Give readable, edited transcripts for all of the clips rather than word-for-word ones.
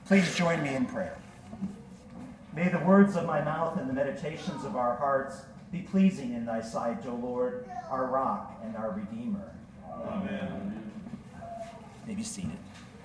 Please join me in prayer. May the words of my mouth and the meditations of our hearts be pleasing in thy sight, O Lord, our rock and our Redeemer. Amen. May be seated.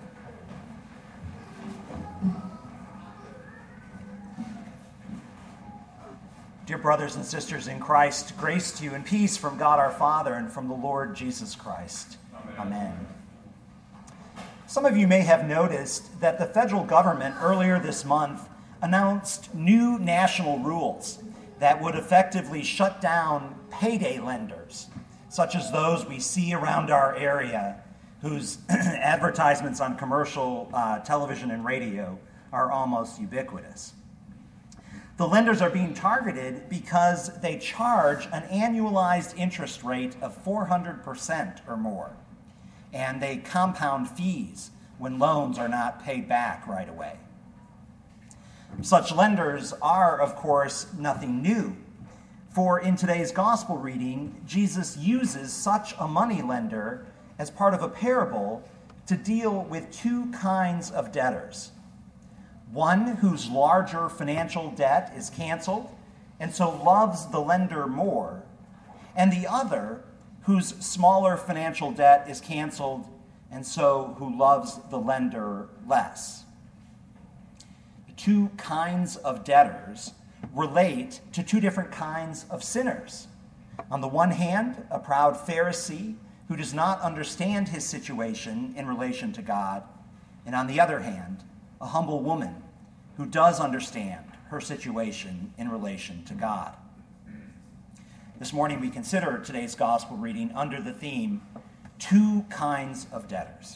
Dear brothers and sisters in Christ, grace to you and peace from God our Father and from the Lord Jesus Christ. Amen. Some of you may have noticed that the federal government earlier this month announced new national rules that would effectively shut down payday lenders, such as those we see around our area, whose advertisements on commercial television and radio are almost ubiquitous. The lenders are being targeted because they charge an annualized interest rate of 400% or more, and they compound fees when loans are not paid back right away. Such lenders are, of course, nothing new, for in today's gospel reading, Jesus uses such a moneylender as part of a parable to deal with two kinds of debtors. One whose larger financial debt is canceled and so loves the lender more, and the other whose smaller financial debt is canceled and so who loves the lender less. The two kinds of debtors relate to two different kinds of sinners. On the one hand, a proud Pharisee who does not understand his situation in relation to God, and on the other hand, a humble woman who does understand her situation in relation to God. This morning we consider today's gospel reading under the theme, Two Kinds of Debtors.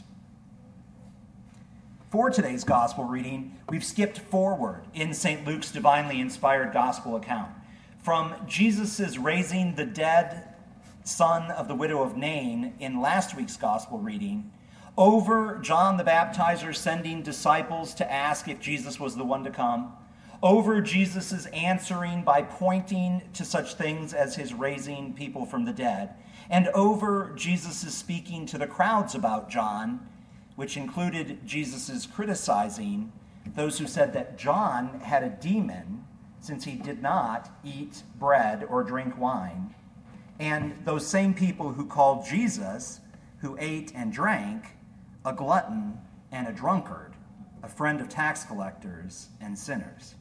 For today's gospel reading, we've skipped forward in St. Luke's divinely inspired gospel account from Jesus' raising the dead son of the widow of Nain in last week's gospel reading, over John the Baptizer sending disciples to ask if Jesus was the one to come, over Jesus' answering by pointing to such things as his raising people from the dead, and over Jesus' speaking to the crowds about John, which included Jesus' criticizing those who said that John had a demon since he did not eat bread or drink wine, and those same people who called Jesus, who ate and drank, a glutton and a drunkard, a friend of tax collectors and sinners.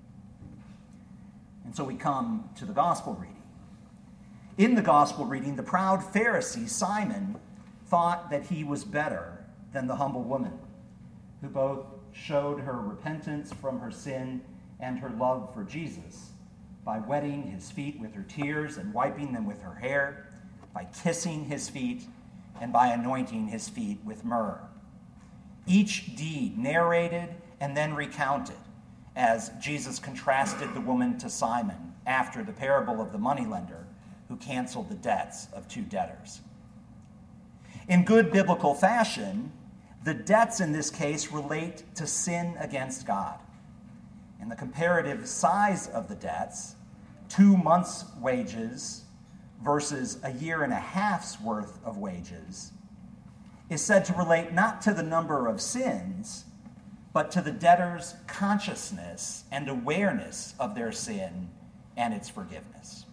And so we come to the gospel reading. In the gospel reading, the proud Pharisee, Simon, thought that he was better than the humble woman, who both showed her repentance from her sin and her love for Jesus by wetting his feet with her tears and wiping them with her hair, by kissing his feet, and by anointing his feet with myrrh. Each deed narrated and then recounted as Jesus contrasted the woman to Simon after the parable of the moneylender who canceled the debts of two debtors. In good biblical fashion, the debts in this case relate to sin against God. And the comparative size of the debts, 2 months' wages versus a year and a half's worth of wages, is said to relate not to the number of sins, but to the debtor's consciousness and awareness of their sin and its forgiveness.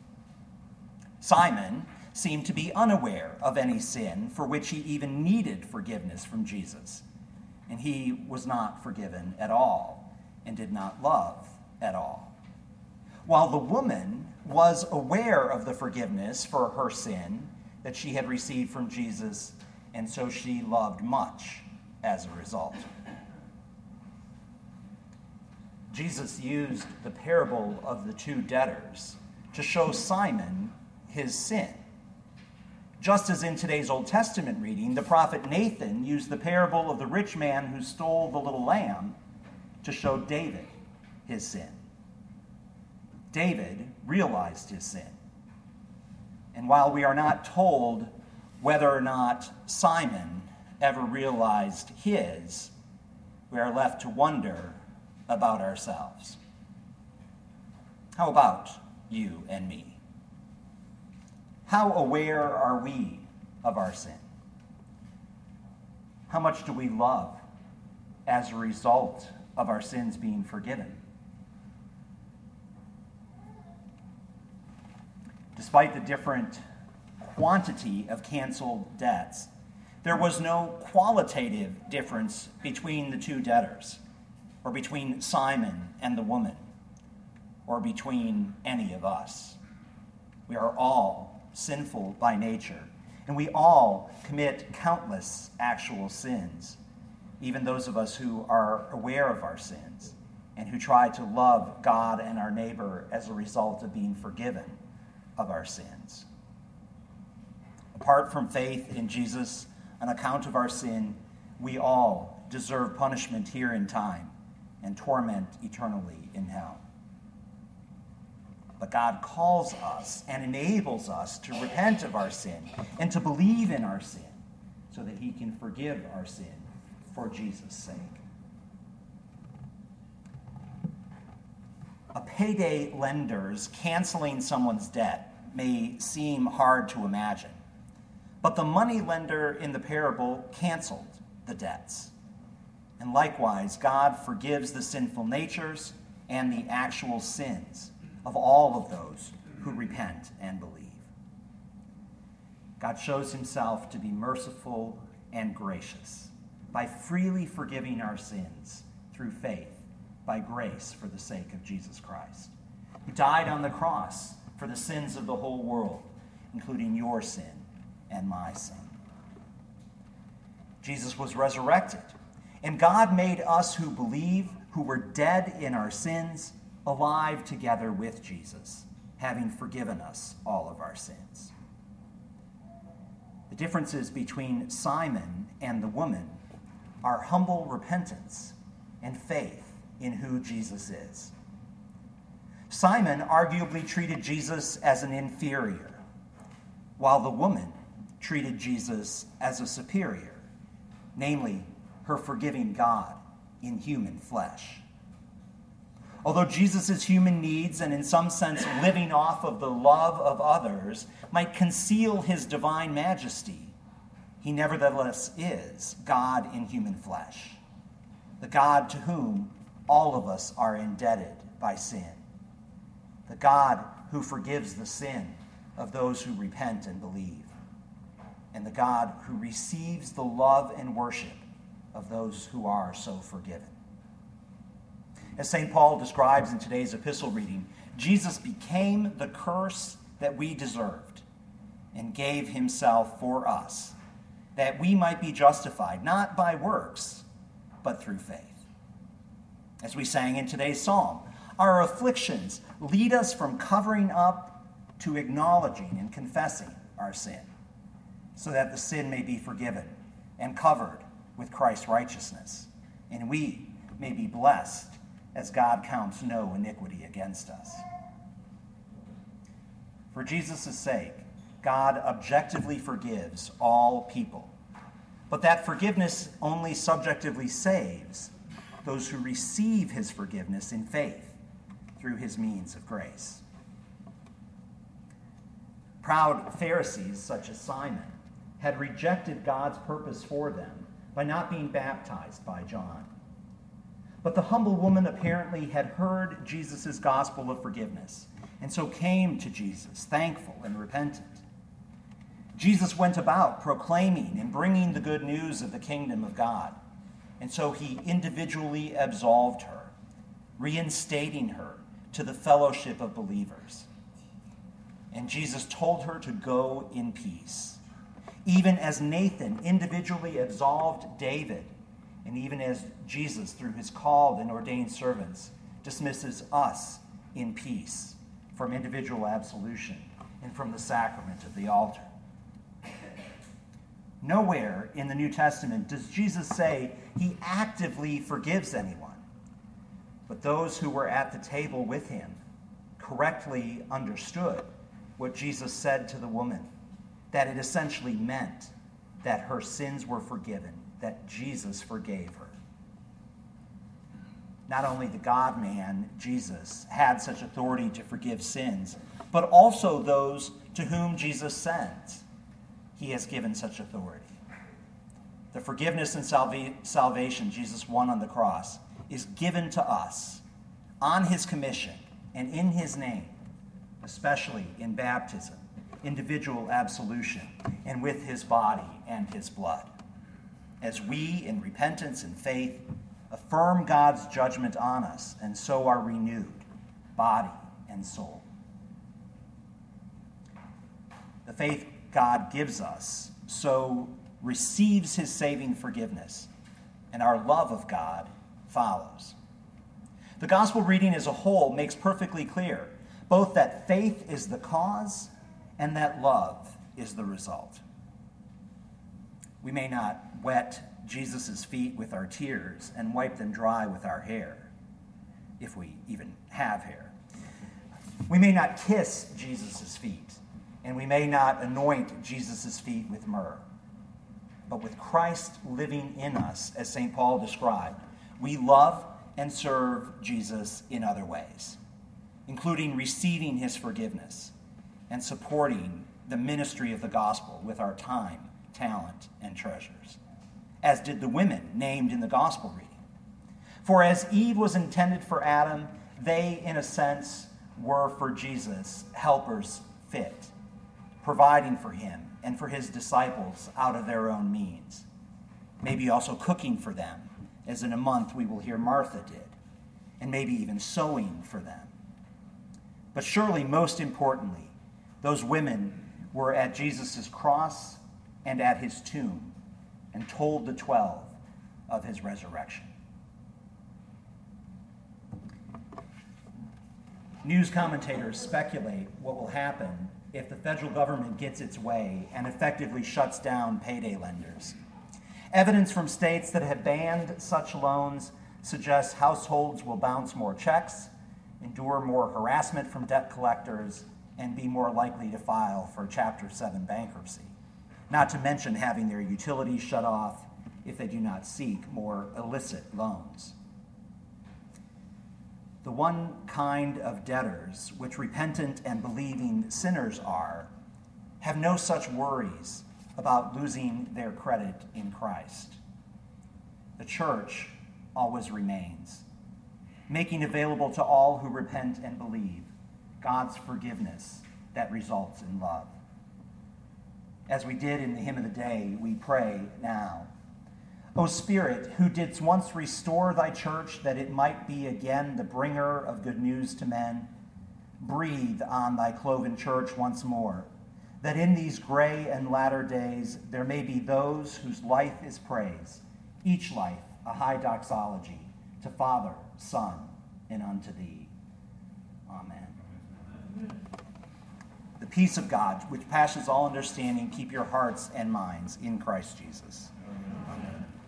Simon seemed to be unaware of any sin for which he even needed forgiveness from Jesus, and he was not forgiven at all and did not love at all. While the woman was aware of the forgiveness for her sin that she had received from Jesus, and so she loved much as a result. Jesus used the parable of the two debtors to show Simon his sin. Just as in today's Old Testament reading, the prophet Nathan used the parable of the rich man who stole the little lamb to show David his sin. David realized his sin. And while we are not told whether or not Simon ever realized his, we are left to wonder about ourselves. How about you and me? How aware are we of our sin? How much do we love as a result of our sins being forgiven. Despite the different quantity of canceled debts, there was no qualitative difference between the two debtors, or between Simon and the woman, or between any of us. We are all sinful by nature, and we all commit countless actual sins, even those of us who are aware of our sins and who try to love God and our neighbor as a result of being forgiven of our sins. Apart from faith in Jesus, on account of our sin, we all deserve punishment here in time and torment eternally in hell. But God calls us and enables us to repent of our sin and to believe in our sin so that he can forgive our sin for Jesus' sake. A payday lender's canceling someone's debt may seem hard to imagine, but the money lender in the parable canceled the debts. And likewise, God forgives the sinful natures and the actual sins of all of those who repent and believe. God shows himself to be merciful and gracious by freely forgiving our sins through faith, by grace for the sake of Jesus Christ, who died on the cross for the sins of the whole world, including your sin and my sin. Jesus was resurrected, and God made us who believe, who were dead in our sins, alive together with Jesus, having forgiven us all of our sins. The differences between Simon and the woman are humble repentance and faith in who Jesus is. Simon arguably treated Jesus as an inferior, while the woman treated Jesus as a superior, namely, her forgiving God in human flesh. Although Jesus' human needs, and in some sense living off of the love of others, might conceal his divine majesty, he nevertheless is God in human flesh, the God to whom all of us are indebted by sin, the God who forgives the sin of those who repent and believe, and the God who receives the love and worship of those who are so forgiven. As St. Paul describes in today's epistle reading, Jesus became the curse that we deserved and gave himself for us, that we might be justified, not by works, but through faith. As we sang in today's psalm, our afflictions lead us from covering up to acknowledging and confessing our sin, so that the sin may be forgiven and covered with Christ's righteousness, and we may be blessed as God counts no iniquity against us. For Jesus' sake, God objectively forgives all people, but that forgiveness only subjectively saves those who receive his forgiveness in faith through his means of grace. Proud Pharisees, such as Simon, had rejected God's purpose for them by not being baptized by John. But the humble woman apparently had heard Jesus' gospel of forgiveness, and so came to Jesus, thankful and repentant. Jesus went about proclaiming and bringing the good news of the kingdom of God, and so he individually absolved her, reinstating her to the fellowship of believers. And Jesus told her to go in peace, even as Nathan individually absolved David, and even as Jesus, through his called and ordained servants, dismisses us in peace from individual absolution and from the sacrament of the altar. Nowhere in the New Testament does Jesus say he actively forgives anyone, but those who were at the table with him correctly understood what Jesus said to the woman, that it essentially meant that her sins were forgiven, that Jesus forgave her. Not only the God-man, Jesus, had such authority to forgive sins, but also those to whom Jesus sent. He has given such authority. the forgiveness and salvation Jesus won on the cross, is given to us on his commission and in his name, especially in baptism, individual absolution, and with his body and his blood, as we, in repentance and faith, affirm God's judgment on us and so are renewed, body and soul. The faith God gives us so receives his saving forgiveness, and our love of God follows. The gospel reading as a whole makes perfectly clear both that faith is the cause and that love is the result. We may not wet Jesus' feet with our tears and wipe them dry with our hair, if we even have hair. We may not kiss Jesus' feet, and we may not anoint Jesus' feet with myrrh. But with Christ living in us, as St. Paul described, we love and serve Jesus in other ways, including receiving his forgiveness and supporting the ministry of the gospel with our time, talent, and treasures, as did the women named in the gospel reading. For as Eve was intended for Adam, they, in a sense, were for Jesus helpers fit, providing for him and for his disciples out of their own means, maybe also cooking for them, as in a month we will hear Martha did, and maybe even sewing for them. But surely, most importantly, those women were at Jesus' cross and at his tomb and told the 12 of his resurrection. News commentators speculate what will happen if the federal government gets its way and effectively shuts down payday lenders. Evidence from states that have banned such loans suggests households will bounce more checks, endure more harassment from debt collectors, and be more likely to file for Chapter 7 bankruptcy, not to mention having their utilities shut off if they do not seek more illicit loans. The one kind of debtors which repentant and believing sinners are have no such worries about losing their credit in Christ. The church always remains, making available to all who repent and believe God's forgiveness that results in love. As we did in the hymn of the day, we pray now. O Spirit, who didst once restore thy church that it might be again the bringer of good news to men, breathe on thy cloven church once more, that in these gray and latter days there may be those whose life is praise, each life a high doxology to Father, Son, and unto thee. Amen. The peace of God, which passes all understanding, keep your hearts and minds in Christ Jesus.